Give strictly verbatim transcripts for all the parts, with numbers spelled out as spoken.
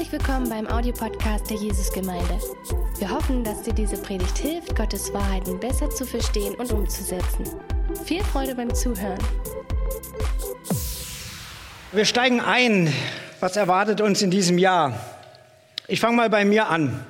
Herzlich willkommen beim Audiopodcast der Jesusgemeinde. Wir hoffen, dass dir diese Predigt hilft, Gottes Wahrheiten besser zu verstehen und umzusetzen. Viel Freude beim Zuhören. Wir steigen ein. Was erwartet uns in diesem Jahr? Ich fange mal bei mir an.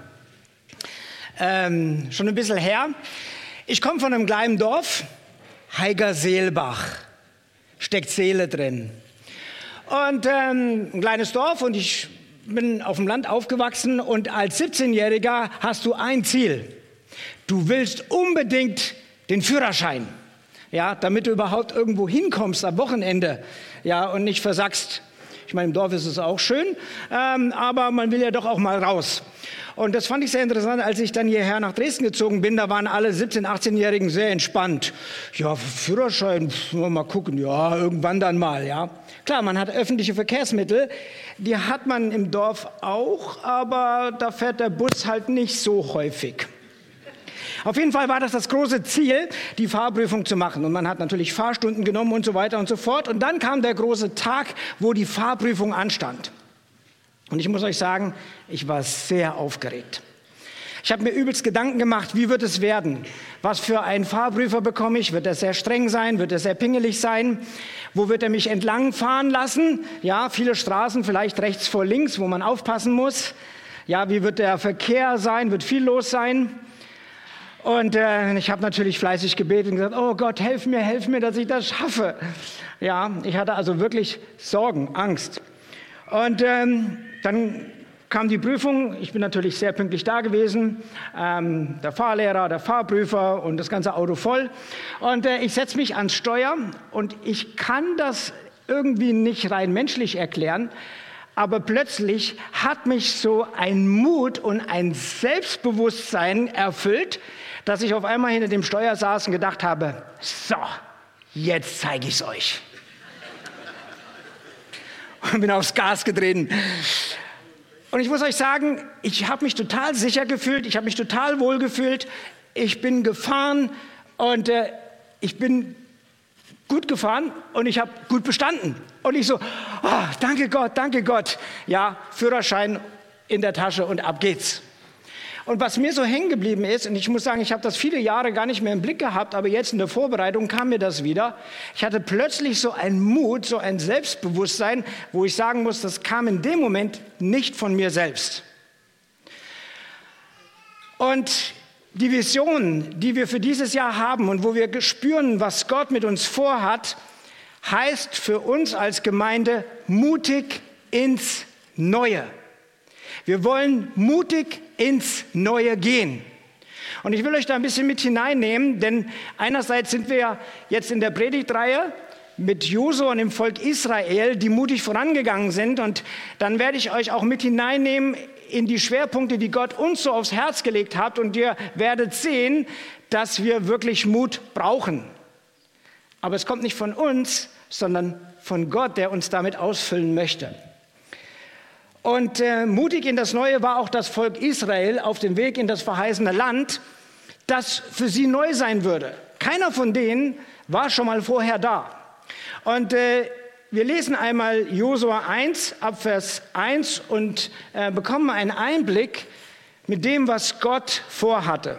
Ähm, schon ein bisschen her. Ich komme von einem kleinen Dorf, Heigerseelbach. Steckt Seele drin. Und ähm, ein kleines Dorf, und ich bin auf dem Land aufgewachsen, und als siebzehnjähriger hast du ein Ziel. Du willst unbedingt den Führerschein, ja, damit du überhaupt irgendwo hinkommst am Wochenende, ja, und nicht versackst. Ich meine, im Dorf ist es auch schön, ähm, aber man will ja doch auch mal raus. Und das fand ich sehr interessant, als ich dann hierher nach Dresden gezogen bin. Da waren alle siebzehn-, achtzehnjährigen sehr entspannt. Ja, Führerschein, mal gucken, ja, irgendwann dann mal, ja. Klar, man hat öffentliche Verkehrsmittel, die hat man im Dorf auch, aber da fährt der Bus halt nicht so häufig. Auf jeden Fall war das das große Ziel, die Fahrprüfung zu machen. Und man hat natürlich Fahrstunden genommen und so weiter und so fort. Und dann kam der große Tag, wo die Fahrprüfung anstand. Und ich muss euch sagen, ich war sehr aufgeregt. Ich habe mir übelst Gedanken gemacht, wie wird es werden? Was für einen Fahrprüfer bekomme ich? Wird er sehr streng sein? Wird er sehr pingelig sein? Wo wird er mich entlang fahren lassen? Ja, viele Straßen, vielleicht rechts vor links, wo man aufpassen muss. Ja, wie wird der Verkehr sein? Wird viel los sein? Und äh, ich habe natürlich fleißig gebetet und gesagt, oh Gott, helf mir, helf mir, dass ich das schaffe. Ja, ich hatte also wirklich Sorgen, Angst. Und ähm, dann kam die Prüfung. Ich bin natürlich sehr pünktlich da gewesen. Ähm, der Fahrlehrer, der Fahrprüfer und das ganze Auto voll. Und äh, ich setze mich ans Steuer, und ich kann das irgendwie nicht rein menschlich erklären. Aber plötzlich hat mich so ein Mut und ein Selbstbewusstsein erfüllt, dass ich auf einmal hinter dem Steuer saß und gedacht habe, so, jetzt zeige ich es euch. Und bin aufs Gas getreten. Und ich muss euch sagen, ich habe mich total sicher gefühlt, ich habe mich total wohl gefühlt. Ich bin gefahren und äh, ich bin gut gefahren und ich habe gut bestanden. Und ich so, oh, danke Gott, danke Gott. Ja, Führerschein in der Tasche und ab geht's. Und was mir so hängen geblieben ist, und ich muss sagen, ich habe das viele Jahre gar nicht mehr im Blick gehabt, aber jetzt in der Vorbereitung kam mir das wieder. Ich hatte plötzlich so einen Mut, so ein Selbstbewusstsein, wo ich sagen muss, das kam in dem Moment nicht von mir selbst. Und die Vision, die wir für dieses Jahr haben und wo wir spüren, was Gott mit uns vorhat, heißt für uns als Gemeinde mutig ins Neue. Wir wollen mutig ins Neue gehen. Und ich will euch da ein bisschen mit hineinnehmen, denn einerseits sind wir ja jetzt in der Predigtreihe mit Josua und dem Volk Israel, die mutig vorangegangen sind. Und dann werde ich euch auch mit hineinnehmen in die Schwerpunkte, die Gott uns so aufs Herz gelegt hat. Und ihr werdet sehen, dass wir wirklich Mut brauchen. Aber es kommt nicht von uns, sondern von Gott, der uns damit ausfüllen möchte. Und äh, mutig in das Neue war auch das Volk Israel auf dem Weg in das verheißene Land, das für sie neu sein würde. Keiner von denen war schon mal vorher da. Und äh, wir lesen einmal Josua eins, ab Vers eins, und äh, bekommen einen Einblick mit dem, was Gott vorhatte.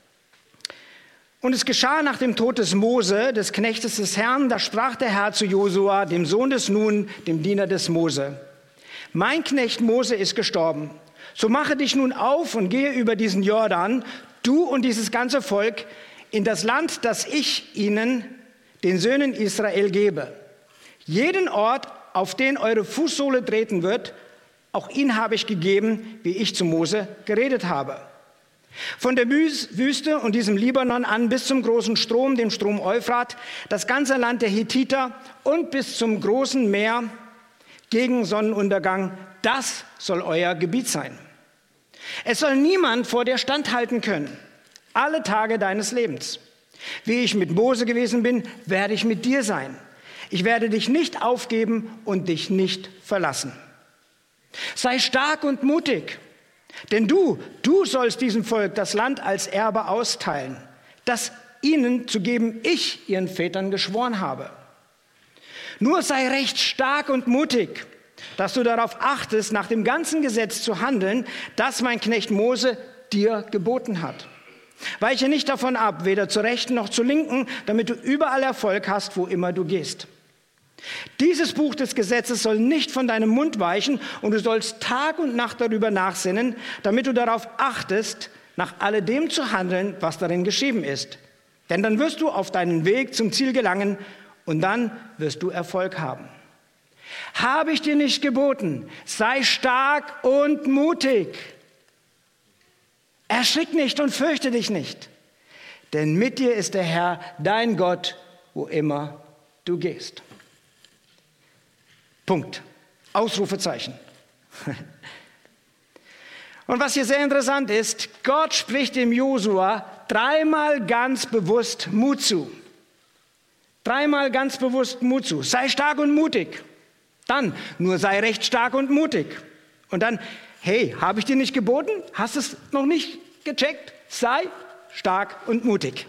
Und es geschah nach dem Tod des Mose, des Knechtes des Herrn, da sprach der Herr zu Josua, dem Sohn des Nun, dem Diener des Mose: Mein Knecht Mose ist gestorben. So mache dich nun auf und gehe über diesen Jordan, du und dieses ganze Volk, in das Land, das ich ihnen, den Söhnen Israel, gebe. Jeden Ort, auf den eure Fußsohle treten wird, auch ihn habe ich gegeben, wie ich zu Mose geredet habe. Von der Wüste und diesem Libanon an bis zum großen Strom, dem Strom Euphrat, das ganze Land der Hethiter und bis zum großen Meer, gegen Sonnenuntergang, das soll euer Gebiet sein. Es soll niemand vor dir standhalten können, alle Tage deines Lebens. Wie ich mit Mose gewesen bin, werde ich mit dir sein. Ich werde dich nicht aufgeben und dich nicht verlassen. Sei stark und mutig, denn du, du sollst diesem Volk das Land als Erbe austeilen, das ihnen zu geben ich ihren Vätern geschworen habe. Nur sei recht stark und mutig. dass du darauf achtest, nach dem ganzen Gesetz zu handeln, das mein Knecht Mose dir geboten hat. Weiche nicht davon ab, weder zur Rechten noch zur Linken, damit du überall Erfolg hast, wo immer du gehst. Dieses Buch des Gesetzes soll nicht von deinem Mund weichen und du sollst Tag und Nacht darüber nachsinnen, damit du darauf achtest, nach alledem zu handeln, was darin geschrieben ist. Denn dann wirst du auf deinen Weg zum Ziel gelangen und dann wirst du Erfolg haben. Habe ich dir nicht geboten, sei stark und mutig. Erschrick nicht und fürchte dich nicht, denn mit dir ist der Herr, dein Gott, wo immer du gehst. Punkt. Ausrufezeichen. Und was hier sehr interessant ist, Gott spricht dem Josua dreimal ganz bewusst Mut zu. Dreimal ganz bewusst Mut zu. Sei stark und mutig. Dann, nur sei recht stark und mutig. Und dann, hey, habe ich dir nicht geboten? Hast du es noch nicht gecheckt? Sei stark und mutig.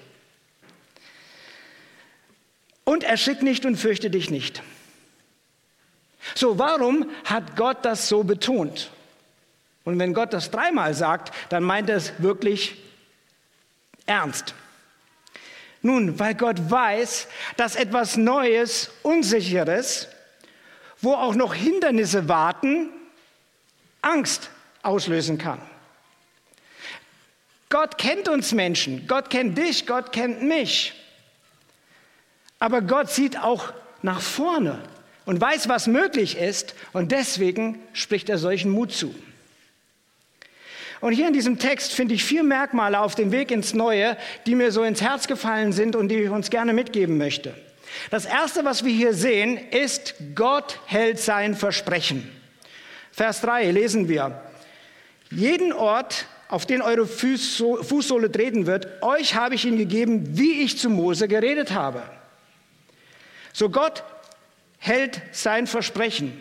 Und erschrick nicht und fürchte dich nicht. So, warum hat Gott das so betont? Und wenn Gott das dreimal sagt, dann meint er es wirklich ernst. Nun, weil Gott weiß, dass etwas Neues, Unsicheres, wo auch noch Hindernisse warten, Angst auslösen kann. Gott kennt uns Menschen, Gott kennt dich, Gott kennt mich. Aber Gott sieht auch nach vorne und weiß, was möglich ist, und deswegen spricht er solchen Mut zu. Und hier in diesem Text finde ich vier Merkmale auf dem Weg ins Neue, die mir so ins Herz gefallen sind und die ich uns gerne mitgeben möchte. Das Erste, was wir hier sehen, ist, Gott hält sein Versprechen. Vers drei lesen wir: Jeden Ort, auf den eure Fußsohle treten wird, euch habe ich ihn gegeben, wie ich zu Mose geredet habe. So, Gott hält sein Versprechen.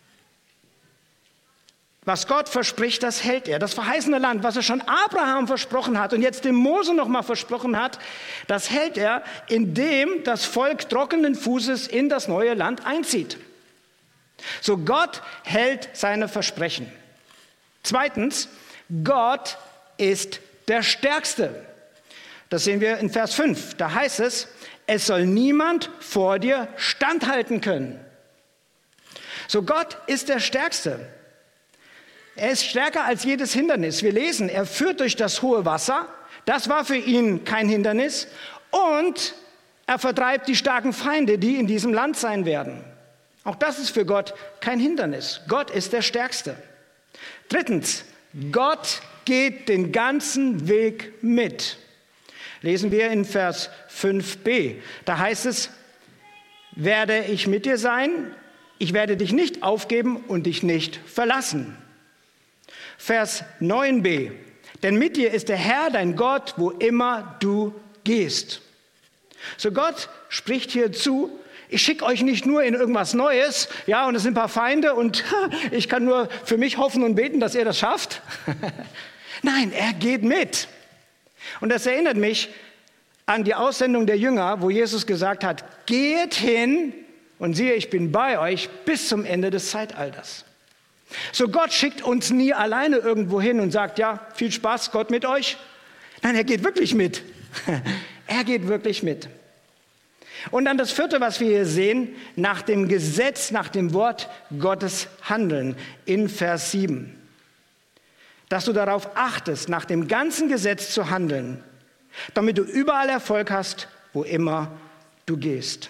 Was Gott verspricht, das hält er. Das verheißene Land, was er schon Abraham versprochen hat und jetzt dem Mose noch mal versprochen hat, das hält er, indem das Volk trockenen Fußes in das neue Land einzieht. So, Gott hält seine Versprechen. Zweitens, Gott ist der Stärkste. Das sehen wir in Vers fünf. Da heißt es, es soll niemand vor dir standhalten können. So, Gott ist der Stärkste. Er ist stärker als jedes Hindernis. Wir lesen, er führt durch das hohe Wasser. Das war für ihn kein Hindernis. Und er vertreibt die starken Feinde, die in diesem Land sein werden. Auch das ist für Gott kein Hindernis. Gott ist der Stärkste. Drittens, Gott geht den ganzen Weg mit. Lesen wir in Vers fünf b. Da heißt es, werde ich mit dir sein, ich werde dich nicht aufgeben und dich nicht verlassen. Vers neun b. Denn mit dir ist der Herr, dein Gott, wo immer du gehst. So, Gott spricht hier zu, ich schicke euch nicht nur in irgendwas Neues, ja, und es sind ein paar Feinde und ich kann nur für mich hoffen und beten, dass ihr das schafft. Nein, er geht mit. Und das erinnert mich an die Aussendung der Jünger, wo Jesus gesagt hat, geht hin und siehe, ich bin bei euch bis zum Ende des Zeitalters. So, Gott schickt uns nie alleine irgendwo hin und sagt, ja, viel Spaß, Gott mit euch. Nein, er geht wirklich mit. Er geht wirklich mit. Und dann das Vierte, was wir hier sehen, nach dem Gesetz, nach dem Wort Gottes handeln, in Vers sieben. Dass du darauf achtest, nach dem ganzen Gesetz zu handeln, damit du überall Erfolg hast, wo immer du gehst.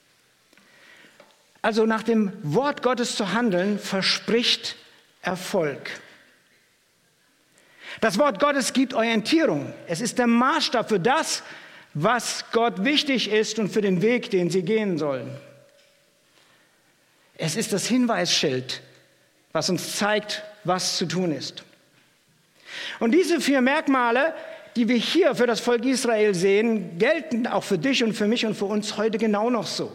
Also nach dem Wort Gottes zu handeln, verspricht Erfolg. Das Wort Gottes gibt Orientierung. Es ist der Maßstab für das, was Gott wichtig ist und für den Weg, den sie gehen sollen. Es ist das Hinweisschild, was uns zeigt, was zu tun ist. Und diese vier Merkmale, die wir hier für das Volk Israel sehen, gelten auch für dich und für mich und für uns heute genau noch so.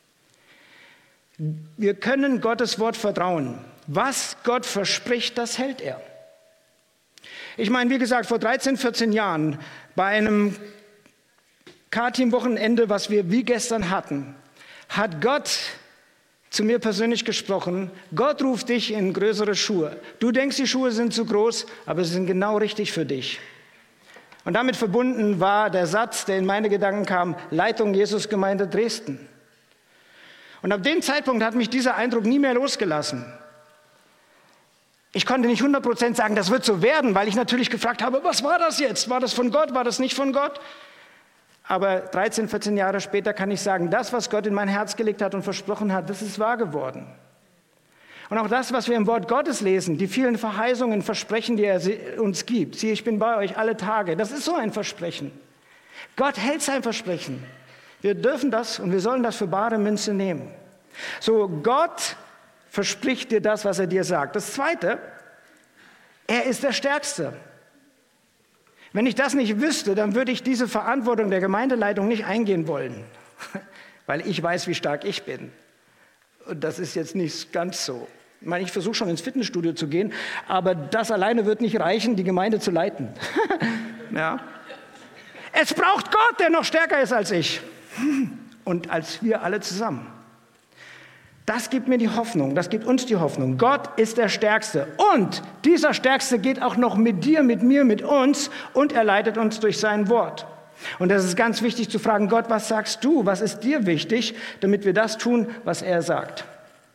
Wir können Gottes Wort vertrauen. Was Gott verspricht, das hält er. Ich meine, wie gesagt, vor dreizehn, vierzehn Jahren bei einem K-Team-Wochenende, was wir wie gestern hatten, hat Gott zu mir persönlich gesprochen, Gott ruft dich in größere Schuhe. Du denkst, die Schuhe sind zu groß, aber sie sind genau richtig für dich. Und damit verbunden war der Satz, der in meine Gedanken kam, Leitung Jesusgemeinde Dresden. Und ab dem Zeitpunkt hat mich dieser Eindruck nie mehr losgelassen. Ich konnte nicht hundert Prozent sagen, das wird so werden, weil ich natürlich gefragt habe, was war das jetzt? War das von Gott? War das nicht von Gott? Aber dreizehn, vierzehn Jahre später kann ich sagen, das, was Gott in mein Herz gelegt hat und versprochen hat, das ist wahr geworden. Und auch das, was wir im Wort Gottes lesen, die vielen Verheißungen, Versprechen, die er uns gibt. Siehe, ich bin bei euch alle Tage. Das ist so ein Versprechen. Gott hält sein Versprechen. Wir dürfen das und wir sollen das für bare Münze nehmen. So, Gott verspricht dir das, was er dir sagt. Das Zweite, er ist der Stärkste. Wenn ich das nicht wüsste, dann würde ich diese Verantwortung der Gemeindeleitung nicht eingehen wollen, weil ich weiß, wie stark ich bin. Und das ist jetzt nicht ganz so. Ich meine, ich versuche schon ins Fitnessstudio zu gehen, aber das alleine wird nicht reichen, die Gemeinde zu leiten. Ja. Es braucht Gott, der noch stärker ist als ich und als wir alle zusammen. Das gibt mir die Hoffnung, das gibt uns die Hoffnung. Gott ist der Stärkste und dieser Stärkste geht auch noch mit dir, mit mir, mit uns und er leitet uns durch sein Wort. Und das ist ganz wichtig zu fragen, Gott, was sagst du, was ist dir wichtig, damit wir das tun, was er sagt.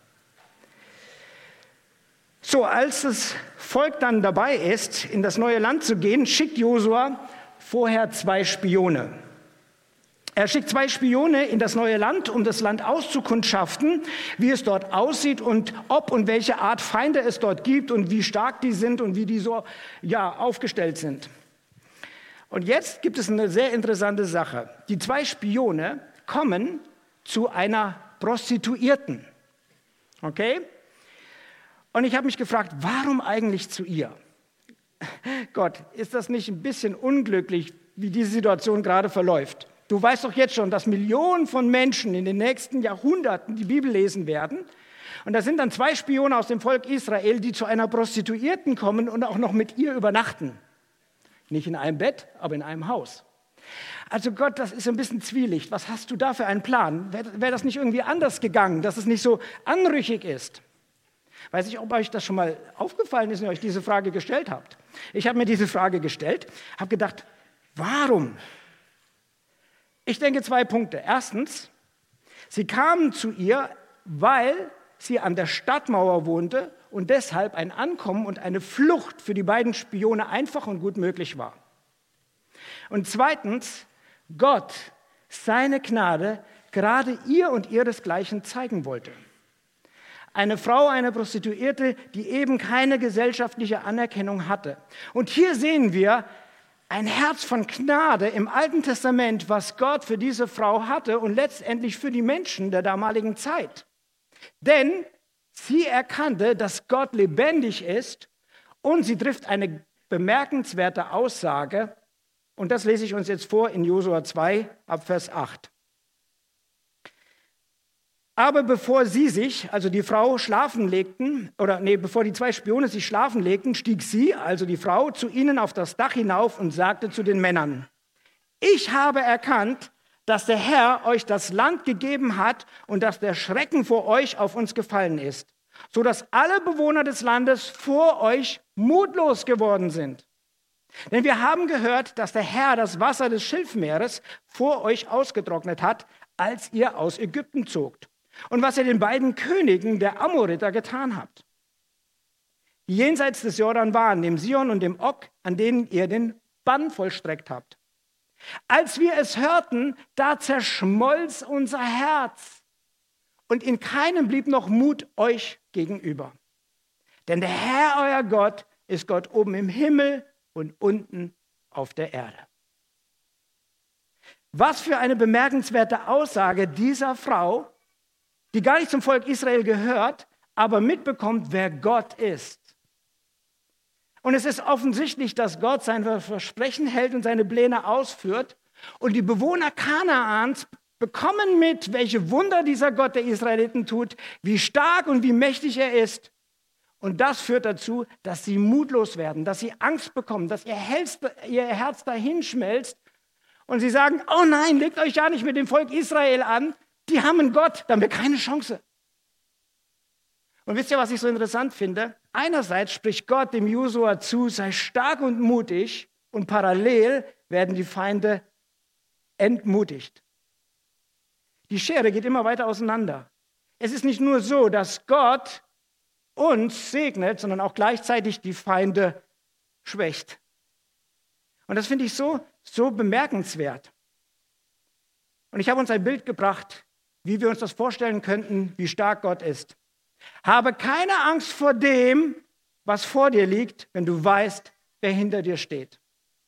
So, als das Volk dann dabei ist, in das neue Land zu gehen, schickt Josua vorher zwei Spione. Er schickt zwei Spione in das neue Land, um das Land auszukundschaften, wie es dort aussieht und ob und welche Art Feinde es dort gibt und wie stark die sind und wie die so ja, aufgestellt sind. Und jetzt gibt es eine sehr interessante Sache. Die zwei Spione kommen zu einer Prostituierten. Okay? Und ich habe mich gefragt, warum eigentlich zu ihr? Gott, ist das nicht ein bisschen unglücklich, wie diese Situation gerade verläuft? Du weißt doch jetzt schon, dass Millionen von Menschen in den nächsten Jahrhunderten die Bibel lesen werden. Und da sind dann zwei Spione aus dem Volk Israel, die zu einer Prostituierten kommen und auch noch mit ihr übernachten. Nicht in einem Bett, aber in einem Haus. Also Gott, das ist ein bisschen Zwielicht. Was hast du da für einen Plan? Wäre wär das nicht irgendwie anders gegangen, dass es nicht so anrüchig ist? Weiß ich, ob euch das schon mal aufgefallen ist, wenn ihr euch diese Frage gestellt habt. Ich habe mir diese Frage gestellt, habe gedacht, warum? Ich denke zwei Punkte. Erstens, sie kamen zu ihr, weil sie an der Stadtmauer wohnte und deshalb ein Ankommen und eine Flucht für die beiden Spione einfach und gut möglich war. Und zweitens, Gott seine Gnade gerade ihr und ihresgleichen zeigen wollte. Eine Frau, eine Prostituierte, die eben keine gesellschaftliche Anerkennung hatte. Und hier sehen wir ein Herz von Gnade im Alten Testament, was Gott für diese Frau hatte und letztendlich für die Menschen der damaligen Zeit. Denn sie erkannte, dass Gott lebendig ist und sie trifft eine bemerkenswerte Aussage. Und das lese ich uns jetzt vor in Josua zwei, ab Vers acht. Aber bevor sie sich, also die Frau, schlafen legten, oder nee, bevor die zwei Spione sich schlafen legten, stieg sie, also die Frau, zu ihnen auf das Dach hinauf und sagte zu den Männern, ich habe erkannt, dass der Herr euch das Land gegeben hat und dass der Schrecken vor euch auf uns gefallen ist, so dass alle Bewohner des Landes vor euch mutlos geworden sind. Denn wir haben gehört, dass der Herr das Wasser des Schilfmeeres vor euch ausgetrocknet hat, als ihr aus Ägypten zogt. Und was ihr den beiden Königen der Amoriter getan habt, die jenseits des Jordan waren, dem Sion und dem Og, an denen ihr den Bann vollstreckt habt. Als wir es hörten, da zerschmolz unser Herz und in keinem blieb noch Mut euch gegenüber. Denn der Herr, euer Gott, ist Gott oben im Himmel und unten auf der Erde. Was für eine bemerkenswerte Aussage dieser Frau, die gar nicht zum Volk Israel gehört, aber mitbekommt, wer Gott ist. Und es ist offensichtlich, dass Gott sein Versprechen hält und seine Pläne ausführt. Und die Bewohner Kanaans bekommen mit, welche Wunder dieser Gott der Israeliten tut, wie stark und wie mächtig er ist. Und das führt dazu, dass sie mutlos werden, dass sie Angst bekommen, dass ihr Herz, ihr Herz dahin schmelzt. Und sie sagen, oh nein, legt euch ja nicht mit dem Volk Israel an. Die haben einen Gott, da haben wir keine Chance. Und wisst ihr, was ich so interessant finde? Einerseits spricht Gott dem Josua zu, sei stark und mutig, und parallel werden die Feinde entmutigt. Die Schere geht immer weiter auseinander. Es ist nicht nur so, dass Gott uns segnet, sondern auch gleichzeitig die Feinde schwächt. Und das finde ich so, so bemerkenswert. Und ich habe uns ein Bild gebracht, wie wir uns das vorstellen könnten, wie stark Gott ist. Habe keine Angst vor dem, was vor dir liegt, wenn du weißt, wer hinter dir steht.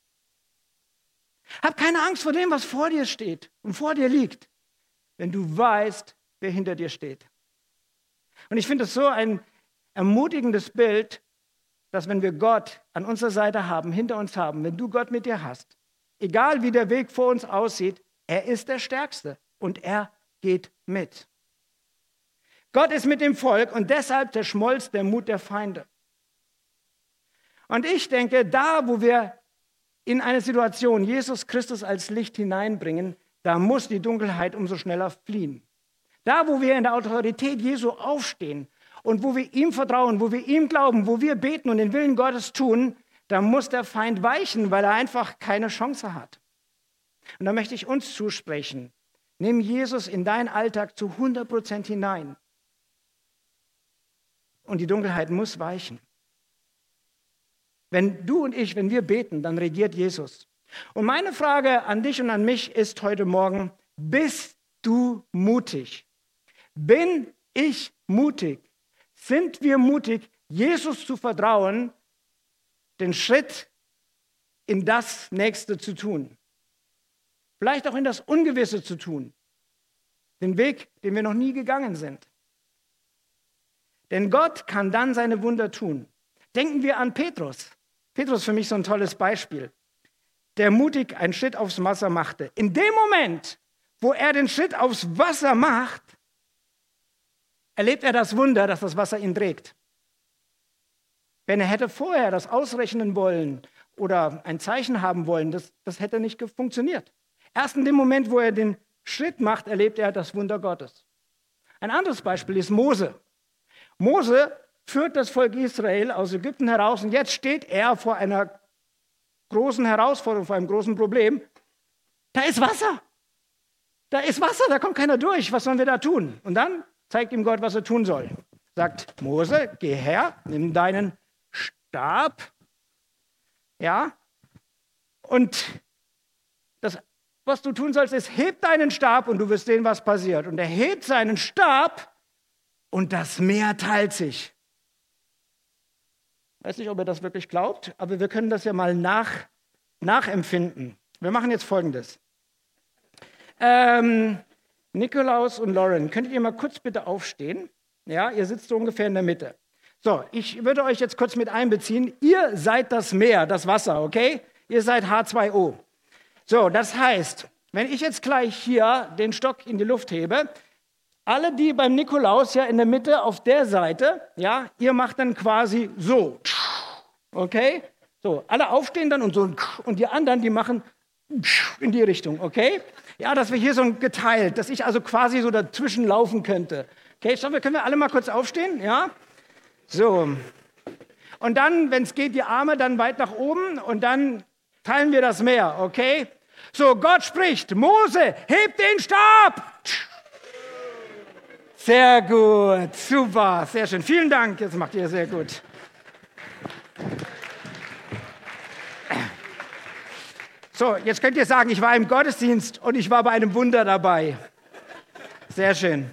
Hab keine Angst vor dem, was vor dir steht und vor dir liegt, wenn du weißt, wer hinter dir steht. Und ich finde es so ein ermutigendes Bild, dass wenn wir Gott an unserer Seite haben, hinter uns haben, wenn du Gott mit dir hast, egal wie der Weg vor uns aussieht, er ist der Stärkste und er geht mit. Gott ist mit dem Volk und deshalb zerschmolzt der Mut der Feinde. Und ich denke, da, wo wir in eine Situation Jesus Christus als Licht hineinbringen, da muss die Dunkelheit umso schneller fliehen. Da, wo wir in der Autorität Jesu aufstehen und wo wir ihm vertrauen, wo wir ihm glauben, wo wir beten und den Willen Gottes tun, da muss der Feind weichen, weil er einfach keine Chance hat. Und da möchte ich uns zusprechen, nimm Jesus in deinen Alltag zu hundert Prozent hinein. Und die Dunkelheit muss weichen. Wenn du und ich, wenn wir beten, dann regiert Jesus. Und meine Frage an dich und an mich ist heute Morgen, bist du mutig? Bin ich mutig? Sind wir mutig, Jesus zu vertrauen, den Schritt in das Nächste zu tun? Vielleicht auch in das Ungewisse zu tun. Den Weg, den wir noch nie gegangen sind. Denn Gott kann dann seine Wunder tun. Denken wir an Petrus. Petrus ist für mich so ein tolles Beispiel, der mutig einen Schritt aufs Wasser machte. In dem Moment, wo er den Schritt aufs Wasser macht, erlebt er das Wunder, dass das Wasser ihn trägt. Wenn er hätte vorher das ausrechnen wollen oder ein Zeichen haben wollen, das, das hätte nicht funktioniert. Erst in dem Moment, wo er den Schritt macht, erlebt er das Wunder Gottes. Ein anderes Beispiel ist Mose. Mose führt das Volk Israel aus Ägypten heraus und jetzt steht er vor einer großen Herausforderung, vor einem großen Problem. Da ist Wasser. Da ist Wasser, da kommt keiner durch. Was sollen wir da tun? Und dann zeigt ihm Gott, was er tun soll. Sagt Mose, geh her, nimm deinen Stab. Ja. Und das, was du tun sollst, ist, heb deinen Stab und du wirst sehen, was passiert. Und er hebt seinen Stab und das Meer teilt sich. Ich weiß nicht, ob ihr das wirklich glaubt, aber wir können das ja mal nach, nachempfinden. Wir machen jetzt Folgendes. Ähm, Nikolaus und Lauren, könntet ihr mal kurz bitte aufstehen? Ja, ihr sitzt so ungefähr in der Mitte. So, ich würde euch jetzt kurz mit einbeziehen. Ihr seid das Meer, das Wasser, okay? Ihr seid H zwei O. So, das heißt, wenn ich jetzt gleich hier den Stock in die Luft hebe, alle, die beim Nikolaus ja in der Mitte auf der Seite, ja, ihr macht dann quasi so, okay? So, alle aufstehen dann und so, und die anderen, die machen in die Richtung, okay? Ja, dass wir hier so geteilt, dass ich also quasi so dazwischen laufen könnte. Okay, schauen wir, können wir alle mal kurz aufstehen, ja? So. Und dann, wenn es geht, die Arme dann weit nach oben und dann teilen wir das Meer, okay? So, Gott spricht, Mose, heb den Stab! Sehr gut, super, sehr schön. Vielen Dank, jetzt macht ihr sehr gut. So, jetzt könnt ihr sagen, ich war im Gottesdienst und ich war bei einem Wunder dabei. Sehr schön.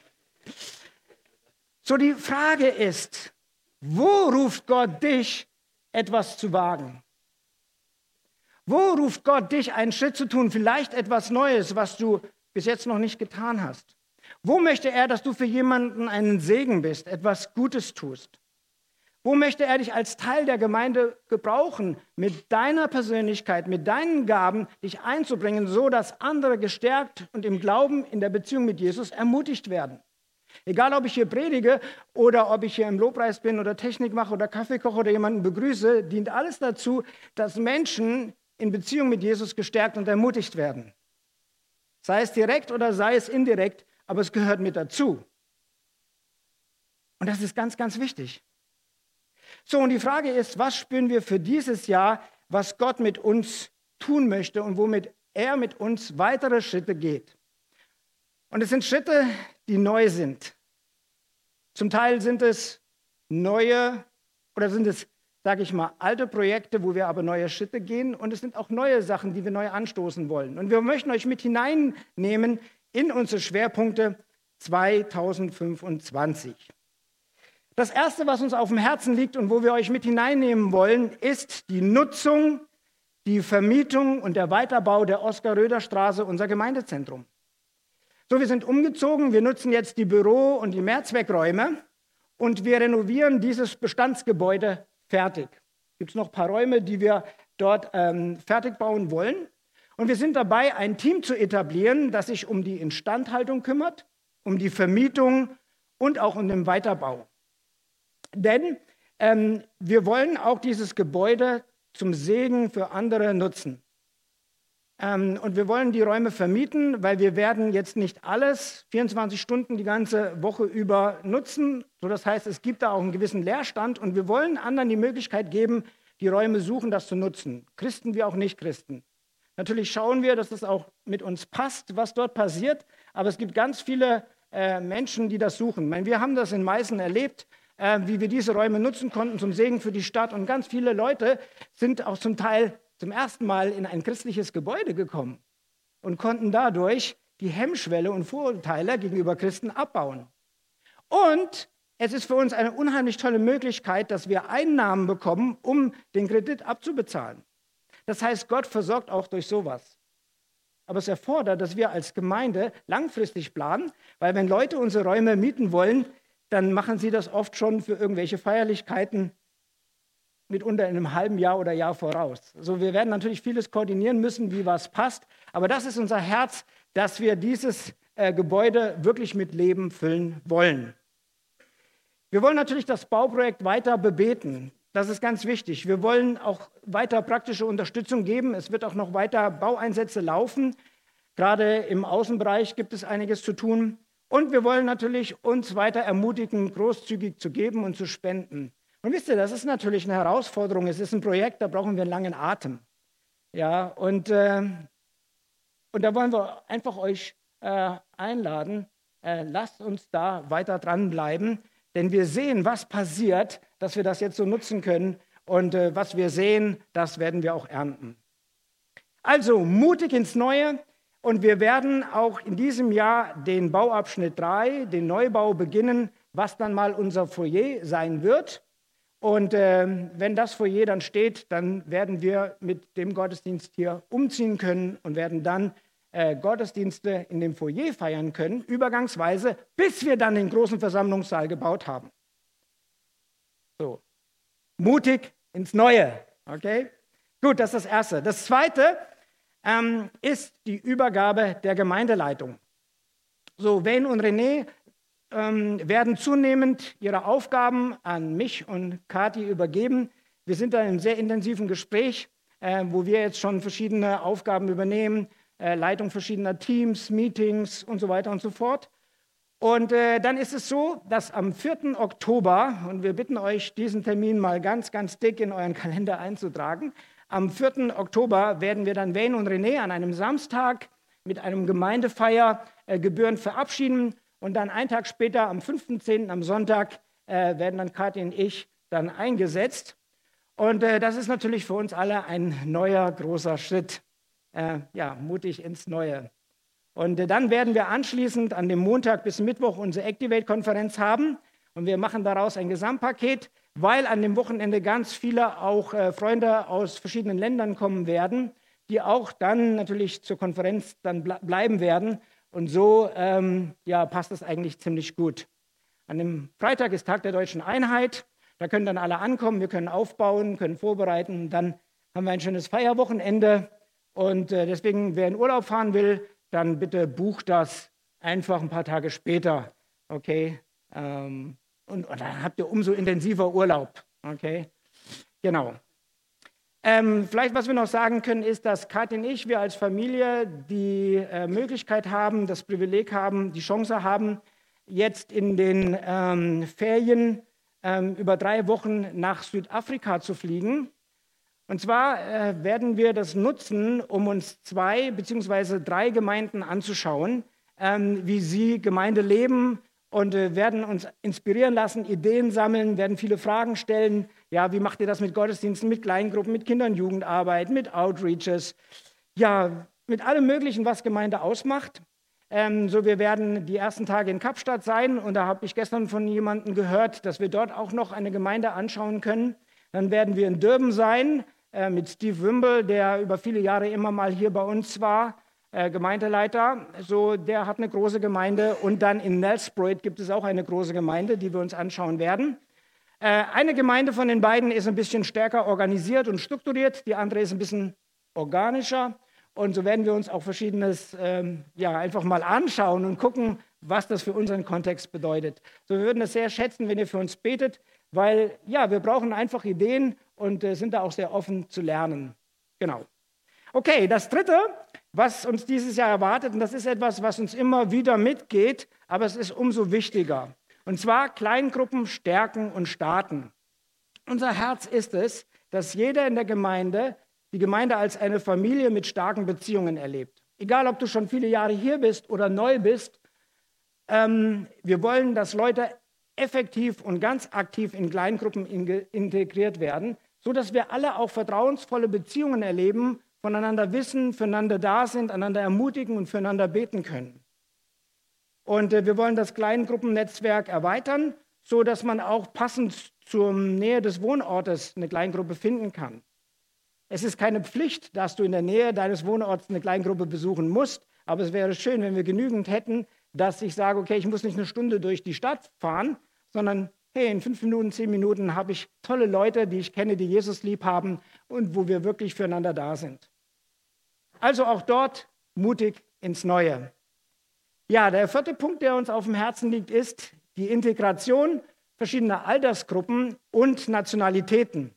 So, die Frage ist, wo ruft Gott dich, etwas zu wagen? Wo ruft Gott dich, einen Schritt zu tun, vielleicht etwas Neues, was du bis jetzt noch nicht getan hast? Wo möchte er, dass du für jemanden einen Segen bist, etwas Gutes tust? Wo möchte er dich als Teil der Gemeinde gebrauchen, mit deiner Persönlichkeit, mit deinen Gaben, dich einzubringen, so dass andere gestärkt und im Glauben, in der Beziehung mit Jesus ermutigt werden? Egal, ob ich hier predige oder ob ich hier im Lobpreis bin oder Technik mache oder Kaffee koche oder jemanden begrüße, dient alles dazu, dass Menschen in Beziehung mit Jesus gestärkt und ermutigt werden. Sei es direkt oder sei es indirekt, aber es gehört mit dazu. Und das ist ganz, ganz wichtig. So, und die Frage ist, was spüren wir für dieses Jahr, was Gott mit uns tun möchte und womit er mit uns weitere Schritte geht. Und es sind Schritte, die neu sind. Zum Teil sind es neue oder sind es, sage ich mal, alte Projekte, wo wir aber neue Schritte gehen. Und es sind auch neue Sachen, die wir neu anstoßen wollen. Und wir möchten euch mit hineinnehmen in unsere Schwerpunkte zweitausendfünfundzwanzig. Das Erste, was uns auf dem Herzen liegt und wo wir euch mit hineinnehmen wollen, ist die Nutzung, die Vermietung und der Weiterbau der Oskar-Röder-Straße, unser Gemeindezentrum. So, wir sind umgezogen, wir nutzen jetzt die Büro- und die Mehrzweckräume und wir renovieren dieses Bestandsgebäude fertig. Es gibt noch ein paar Räume, die wir dort ähm, fertig bauen wollen. Und wir sind dabei, ein Team zu etablieren, das sich um die Instandhaltung kümmert, um die Vermietung und auch um den Weiterbau. Denn ähm, wir wollen auch dieses Gebäude zum Segen für andere nutzen. Ähm, und wir wollen die Räume vermieten, weil wir werden jetzt nicht alles vierundzwanzig Stunden die ganze Woche über nutzen. So, das heißt, es gibt da auch einen gewissen Leerstand und wir wollen anderen die Möglichkeit geben, die Räume suchen, das zu nutzen. Christen wie auch Nicht-Christen. Natürlich schauen wir, dass das auch mit uns passt, was dort passiert, aber es gibt ganz viele äh, Menschen, die das suchen. Ich meine, wir haben das in Meißen erlebt, äh, wie wir diese Räume nutzen konnten zum Segen für die Stadt und ganz viele Leute sind auch zum Teil zum ersten Mal in ein christliches Gebäude gekommen und konnten dadurch die Hemmschwelle und Vorurteile gegenüber Christen abbauen. Und es ist für uns eine unheimlich tolle Möglichkeit, dass wir Einnahmen bekommen, um den Kredit abzubezahlen. Das heißt, Gott versorgt auch durch sowas. Aber es erfordert, dass wir als Gemeinde langfristig planen, weil wenn Leute unsere Räume mieten wollen, dann machen sie das oft schon für irgendwelche Feierlichkeiten mitunter in einem halben Jahr oder Jahr voraus. Also wir werden natürlich vieles koordinieren müssen, wie was passt, aber das ist unser Herz, dass wir dieses äh, Gebäude wirklich mit Leben füllen wollen. Wir wollen natürlich das Bauprojekt weiter bebeten. Das ist ganz wichtig. Wir wollen auch weiter praktische Unterstützung geben. Es wird auch noch weiter Baueinsätze laufen. Gerade im Außenbereich gibt es einiges zu tun. Und wir wollen natürlich uns weiter ermutigen, großzügig zu geben und zu spenden. Und wisst ihr, das ist natürlich eine Herausforderung. Es ist ein Projekt, da brauchen wir einen langen Atem. Ja, und, äh, und da wollen wir einfach euch äh, einladen, äh, lasst uns da weiter dranbleiben, denn wir sehen, was passiert, dass wir das jetzt so nutzen können. Und äh, was wir sehen, das werden wir auch ernten. Also mutig ins Neue. Und wir werden auch in diesem Jahr den Bauabschnitt drei, den Neubau beginnen, was dann mal unser Foyer sein wird. Und äh, wenn das Foyer dann steht, dann werden wir mit dem Gottesdienst hier umziehen können und werden dann äh, Gottesdienste in dem Foyer feiern können, übergangsweise, bis wir dann den großen Versammlungssaal gebaut haben. So, mutig ins Neue, okay? Gut, das ist das Erste. Das Zweite ähm, ist die Übergabe der Gemeindeleitung. So, Wayne und René ähm, werden zunehmend ihre Aufgaben an mich und Kathi übergeben. Wir sind da in einem sehr intensiven Gespräch, äh, wo wir jetzt schon verschiedene Aufgaben übernehmen, äh, Leitung verschiedener Teams, Meetings und so weiter und so fort. Und äh, dann ist es so, dass am vierten Oktober, und wir bitten euch, diesen Termin mal ganz, ganz dick in euren Kalender einzutragen, am vierten Oktober werden wir dann Wayne und René an einem Samstag mit einem Gemeindefeier äh, gebührend verabschieden. Und dann einen Tag später, am fünften zehnten am Sonntag, äh, werden dann Kathi und ich dann eingesetzt. Und äh, das ist natürlich für uns alle ein neuer, großer Schritt. Äh, ja, mutig ins Neue. Und äh, dann werden wir anschließend an dem Montag bis Mittwoch unsere Activate-Konferenz haben. Und wir machen daraus ein Gesamtpaket, weil an dem Wochenende ganz viele auch äh, Freunde aus verschiedenen Ländern kommen werden, die auch dann natürlich zur Konferenz dann ble- bleiben werden. Und so ähm, ja, passt es eigentlich ziemlich gut. An dem Freitag ist Tag der Deutschen Einheit. Da können dann alle ankommen, wir können aufbauen, können vorbereiten. Dann haben wir ein schönes Feierwochenende. Und äh, deswegen, wer in Urlaub fahren will, dann bitte bucht das einfach ein paar Tage später. Okay? Ähm, und, und dann habt ihr umso intensiver Urlaub. Okay? Genau. Ähm, vielleicht, was wir noch sagen können, ist, dass Kathi und ich, wir als Familie die äh, Möglichkeit haben, das Privileg haben, die Chance haben, jetzt in den ähm, Ferien ähm, über drei Wochen nach Südafrika zu fliegen. Und zwar äh, werden wir das nutzen, um uns zwei beziehungsweise drei Gemeinden anzuschauen, ähm, wie sie Gemeinde leben, und äh, werden uns inspirieren lassen, Ideen sammeln, werden viele Fragen stellen. Ja, wie macht ihr das mit Gottesdiensten, mit Kleingruppen, mit Kinder- und Jugendarbeit, mit Outreaches? Ja, mit allem Möglichen, was Gemeinde ausmacht. Ähm, so, wir werden die ersten Tage in Kapstadt sein, und da habe ich gestern von jemandem gehört, dass wir dort auch noch eine Gemeinde anschauen können. Dann werden wir in Durban sein äh, mit Steve Wimble, der über viele Jahre immer mal hier bei uns war. Äh, Gemeindeleiter, so, der hat eine große Gemeinde, und dann in Nelspruit gibt es auch eine große Gemeinde, die wir uns anschauen werden. Äh, eine Gemeinde von den beiden ist ein bisschen stärker organisiert und strukturiert, die andere ist ein bisschen organischer, und so werden wir uns auch Verschiedenes ähm, ja, einfach mal anschauen und gucken, was das für unseren Kontext bedeutet. So, wir würden es sehr schätzen, wenn ihr für uns betet, weil ja, wir brauchen einfach Ideen und äh, sind da auch sehr offen zu lernen. Genau. Okay, das Dritte, was uns dieses Jahr erwartet, und das ist etwas, was uns immer wieder mitgeht, aber es ist umso wichtiger. Und zwar Kleingruppen stärken und starten. Unser Herz ist es, dass jeder in der Gemeinde die Gemeinde als eine Familie mit starken Beziehungen erlebt. Egal, ob du schon viele Jahre hier bist oder neu bist, ähm, wir wollen, dass Leute effektiv und ganz aktiv in Kleingruppen integriert werden, sodass wir alle auch vertrauensvolle Beziehungen erleben, voneinander wissen, füreinander da sind, einander ermutigen und füreinander beten können. Und äh, wir wollen das Kleingruppennetzwerk erweitern, so dass man auch passend zur Nähe des Wohnortes eine Kleingruppe finden kann. Es ist keine Pflicht, dass du in der Nähe deines Wohnorts eine Kleingruppe besuchen musst, aber es wäre schön, wenn wir genügend hätten, dass ich sage, okay, ich muss nicht eine Stunde durch die Stadt fahren, sondern hey, in fünf Minuten, zehn Minuten habe ich tolle Leute, die ich kenne, die Jesus lieb haben und wo wir wirklich füreinander da sind. Also auch dort mutig ins Neue. Ja, der vierte Punkt, der uns auf dem Herzen liegt, ist die Integration verschiedener Altersgruppen und Nationalitäten.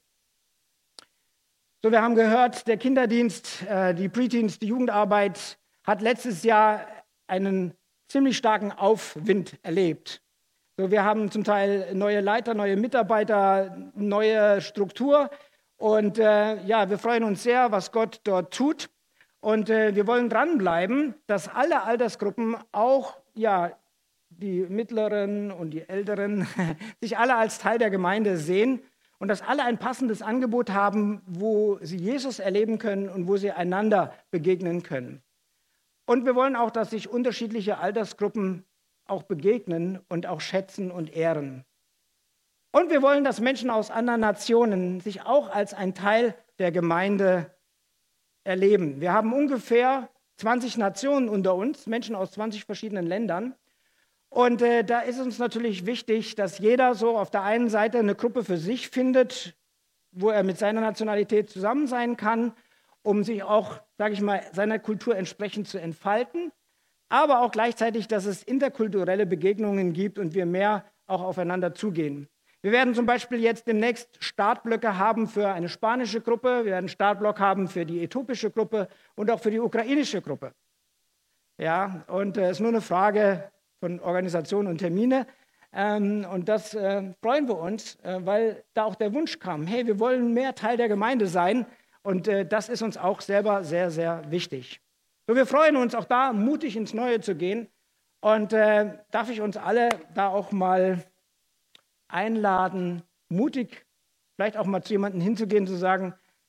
So, wir haben gehört, der Kinderdienst, äh, die Preteens, die Jugendarbeit hat letztes Jahr einen ziemlich starken Aufwind erlebt. So, wir haben zum Teil neue Leiter, neue Mitarbeiter, neue Struktur, und äh, ja, wir freuen uns sehr, was Gott dort tut. Und äh, wir wollen dranbleiben, dass alle Altersgruppen, auch ja, die Mittleren und die Älteren, sich alle als Teil der Gemeinde sehen und dass alle ein passendes Angebot haben, wo sie Jesus erleben können und wo sie einander begegnen können. Und wir wollen auch, dass sich unterschiedliche Altersgruppen auch begegnen und auch schätzen und ehren. Und wir wollen, dass Menschen aus anderen Nationen sich auch als ein Teil der Gemeinde erleben. Wir haben ungefähr zwanzig Nationen unter uns, Menschen aus zwanzig verschiedenen Ländern. Und äh, da ist uns natürlich wichtig, dass jeder so auf der einen Seite eine Gruppe für sich findet, wo er mit seiner Nationalität zusammen sein kann, um sich auch, sage ich mal, seiner Kultur entsprechend zu entfalten, aber auch gleichzeitig, dass es interkulturelle Begegnungen gibt und wir mehr auch aufeinander zugehen. Wir werden zum Beispiel jetzt demnächst Startblöcke haben für eine spanische Gruppe, wir werden einen Startblock haben für die äthiopische Gruppe und auch für die ukrainische Gruppe. Ja, und es äh, ist nur eine Frage von Organisation und Termine. Ähm, und das äh, freuen wir uns, äh, weil da auch der Wunsch kam, hey, wir wollen mehr Teil der Gemeinde sein, und äh, das ist uns auch selber sehr, sehr wichtig. So, wir freuen uns auch da, mutig ins Neue zu gehen, und äh, darf ich uns alle da auch mal einladen, mutig vielleicht auch mal zu jemandem hinzugehen, zu sagen,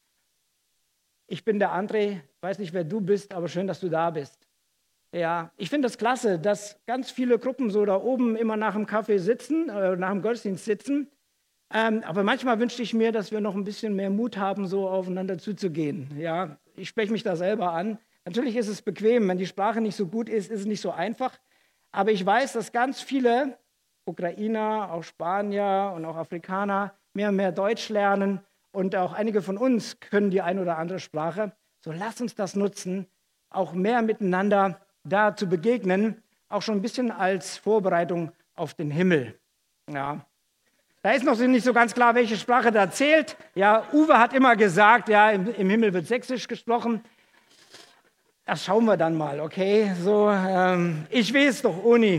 ich bin der André, weiß nicht, wer du bist, aber schön, dass du da bist. Ja, ich finde das klasse, dass ganz viele Gruppen so da oben immer nach dem Kaffee sitzen, äh, nach dem Gottesdienst sitzen. Ähm, aber manchmal wünschte ich mir, dass wir noch ein bisschen mehr Mut haben, so aufeinander zuzugehen. Ja, ich spreche mich da selber an. Natürlich ist es bequem, wenn die Sprache nicht so gut ist, ist es nicht so einfach. Aber ich weiß, dass ganz viele Ukrainer, auch Spanier und auch Afrikaner mehr und mehr Deutsch lernen, und auch einige von uns können die eine oder andere Sprache. So, lasst uns das nutzen, auch mehr miteinander da zu begegnen, auch schon ein bisschen als Vorbereitung auf den Himmel. Ja. Da ist noch nicht so ganz klar, welche Sprache da zählt. Ja, Uwe hat immer gesagt, ja, im, im Himmel wird Sächsisch gesprochen. Das schauen wir dann mal, okay? So, ähm, ich weiß doch, Uni.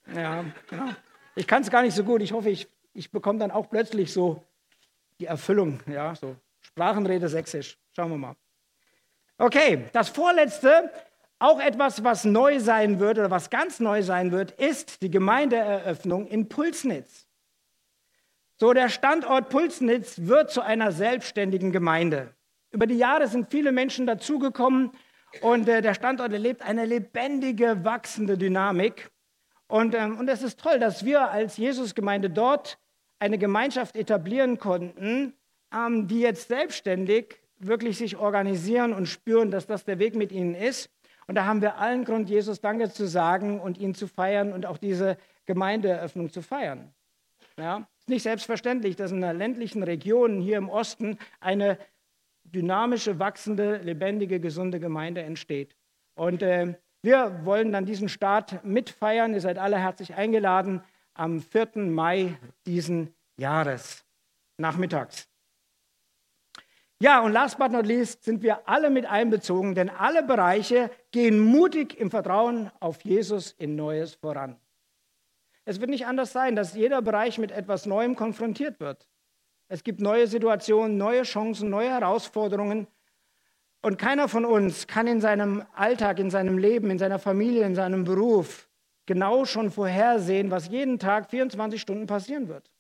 Ja, genau. Ich kann es gar nicht so gut. Ich hoffe, ich, ich bekomme dann auch plötzlich so die Erfüllung. Ja, so Sprachenrede sächsisch. Schauen wir mal. Okay, das vorletzte, auch etwas, was neu sein wird oder was ganz neu sein wird, ist die Gemeindeeröffnung in Pulsnitz. So, der Standort Pulsnitz wird zu einer selbstständigen Gemeinde. Über die Jahre sind viele Menschen dazugekommen und äh, der Standort erlebt eine lebendige, wachsende Dynamik. Und, ähm, und es ist toll, dass wir als Jesusgemeinde dort eine Gemeinschaft etablieren konnten, ähm, die jetzt selbstständig wirklich sich organisieren und spüren, dass das der Weg mit ihnen ist. Und da haben wir allen Grund, Jesus Danke zu sagen und ihn zu feiern und auch diese Gemeindeeröffnung zu feiern. Ja, es ist nicht selbstverständlich, dass in einer ländlichen Region hier im Osten eine dynamische, wachsende, lebendige, gesunde Gemeinde entsteht. Und äh, wir wollen dann diesen Start mitfeiern. Ihr seid alle herzlich eingeladen am vierten Mai diesen Jahres, nachmittags. Ja, und last but not least sind wir alle mit einbezogen, denn alle Bereiche gehen mutig im Vertrauen auf Jesus in Neues voran. Es wird nicht anders sein, dass jeder Bereich mit etwas Neuem konfrontiert wird. Es gibt neue Situationen, neue Chancen, neue Herausforderungen. Und keiner von uns kann in seinem Alltag, in seinem Leben, in seiner Familie, in seinem Beruf genau schon vorhersehen, was jeden Tag vierundzwanzig Stunden passieren wird.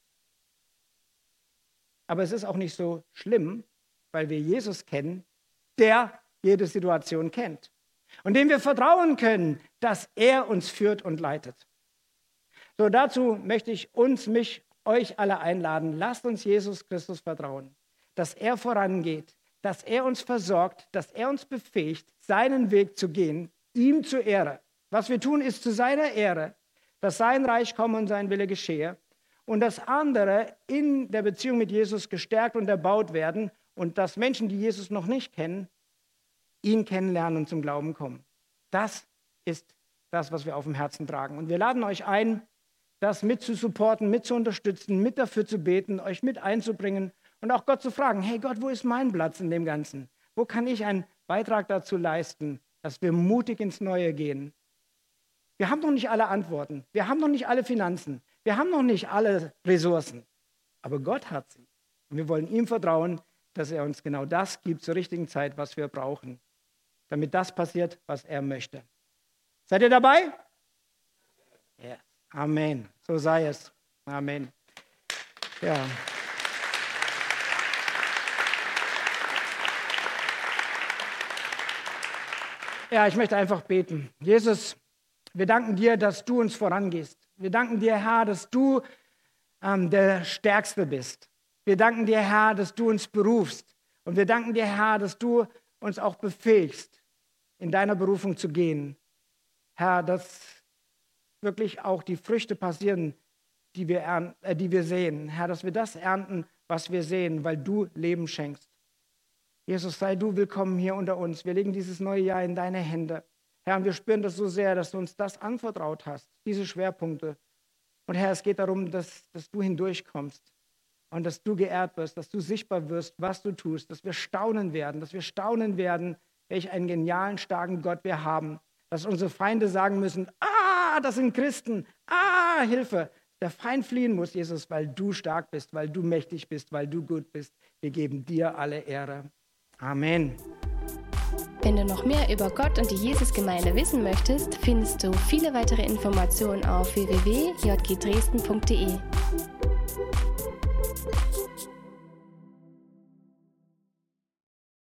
Aber es ist auch nicht so schlimm, weil wir Jesus kennen, der jede Situation kennt. Und dem wir vertrauen können, dass er uns führt und leitet. So, dazu möchte ich uns, mich, euch alle einladen. Lasst uns Jesus Christus vertrauen, dass er vorangeht, dass er uns versorgt, dass er uns befähigt, seinen Weg zu gehen, ihm zur Ehre. Was wir tun, ist zu seiner Ehre, dass sein Reich komme und sein Wille geschehe und dass andere in der Beziehung mit Jesus gestärkt und erbaut werden und dass Menschen, die Jesus noch nicht kennen, ihn kennenlernen und zum Glauben kommen. Das ist das, was wir auf dem Herzen tragen. Und wir laden euch ein, das mit zu supporten, mit zu unterstützen, mit dafür zu beten, euch mit einzubringen und auch Gott zu fragen, hey Gott, wo ist mein Platz in dem Ganzen? Wo kann ich einen Beitrag dazu leisten, dass wir mutig ins Neue gehen? Wir haben noch nicht alle Antworten, wir haben noch nicht alle Finanzen, wir haben noch nicht alle Ressourcen, aber Gott hat sie. Und wir wollen ihm vertrauen, dass er uns genau das gibt zur richtigen Zeit, was wir brauchen, damit das passiert, was er möchte. Seid ihr dabei? Ja. Amen. So sei es. Amen. Ja. Ja, ich möchte einfach beten. Jesus, wir danken dir, dass du uns vorangehst. Wir danken dir, Herr, dass du ähm, der Stärkste bist. Wir danken dir, Herr, dass du uns berufst. Und wir danken dir, Herr, dass du uns auch befähigst, in deiner Berufung zu gehen. Herr, dass wirklich auch die Früchte passieren, die wir, ernten, äh, die wir sehen. Herr, dass wir das ernten, was wir sehen, weil du Leben schenkst. Jesus, sei du willkommen hier unter uns. Wir legen dieses neue Jahr in deine Hände. Herr, und wir spüren das so sehr, dass du uns das anvertraut hast, diese Schwerpunkte. Und Herr, es geht darum, dass, dass du hindurchkommst und dass du geehrt wirst, dass du sichtbar wirst, was du tust, dass wir staunen werden, dass wir staunen werden, welch einen genialen, starken Gott wir haben. Dass unsere Feinde sagen müssen, ah, das sind Christen, ah, Hilfe. Der Feind fliehen muss, Jesus, weil du stark bist, weil du mächtig bist, weil du gut bist. Wir geben dir alle Ehre. Amen. Wenn du noch mehr über Gott und die Jesusgemeinde wissen möchtest, findest du viele weitere Informationen auf w w w punkt j g dresden punkt d e.